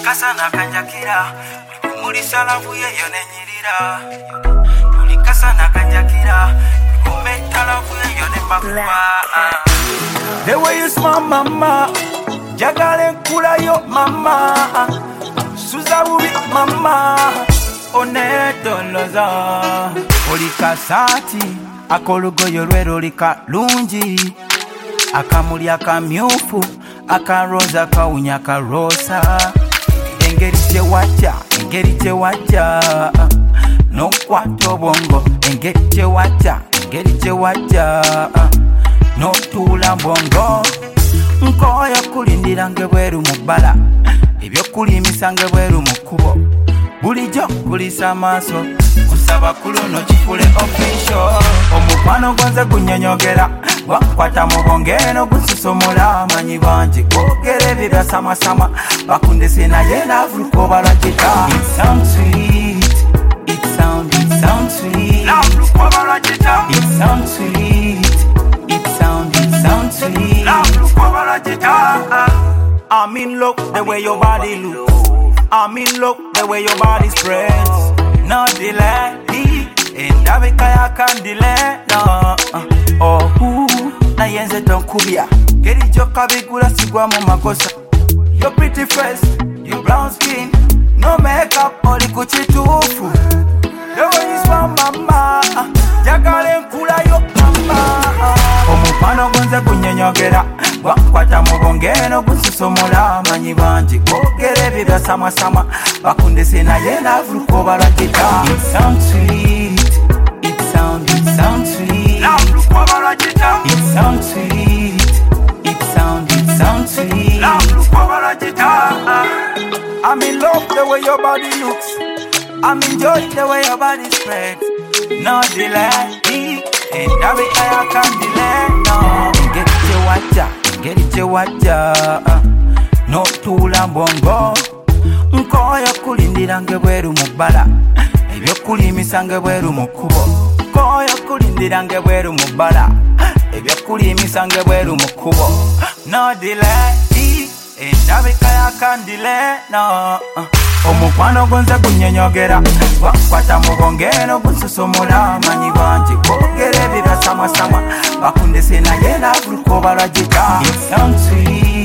kasana kanjakira mulisa lavu yeyo nenyirira buli kasana kanjakira kumeta lavu yeyo ne makuba. The way you smile mama jagale nkulayo mama suza bubi mama onetoloza oli kasati akolugoyo lwero likalungi akamuli akamyufu akaroza kawunya karosa engeri gyewajja nokwata obwongo engeri gyewajja notuula mbongo nkoyo kulindira nge bweru mu bbala ebyokulimisa nge bweru mu kkubo bulijjo kulisa amaaso kusaba kuluno kifule official omukwano gonze gunyonyogera wakwata mu bongeno gususumula amanyi bangi kwogera ebyo byasamasama bakundese naye navuko balagita. It sounds sweet, it sounds sweet, it sounds sweet, it sounds sweet. I'm in love the way your body looks, I'm in love the way your body spreads. No delay, and I can't delay, no. Na yenze tonkubya geri joka bigula sigwa mu makosa. Your pretty face, your brown skin, no makeup oli kuchitufu. The way you smile mama jagale nkula yo mama omukwano gonze gunyonyogera wakwata mu bongeno gususumula amanyi bangi kwogera ebyo byasamasama bakundese naye navuko balagita. It sounds sweet, it sounds sweet, it sounds sweet, it sounds sweet. I'm in love the way your body looks, I'm enjoying the way your body spreads. No delay, and I can't delay, no. Get gyewajja no tuula mbongo nkoyo kulindira nge bweru mu bbala ebyokulimisa nge bweru mu kkubo nkoyo kulindira nge bweru mu bbala ebyokulimisa nge bweru mu kkubo. No delay, endabika yakandile, no. Omukwano gonze gunyonyogera wakwata mu bongeno gususumula amanyi bangi kwogera ebyo byasamasama bakundese naye navuko balagita. It sounds sweet,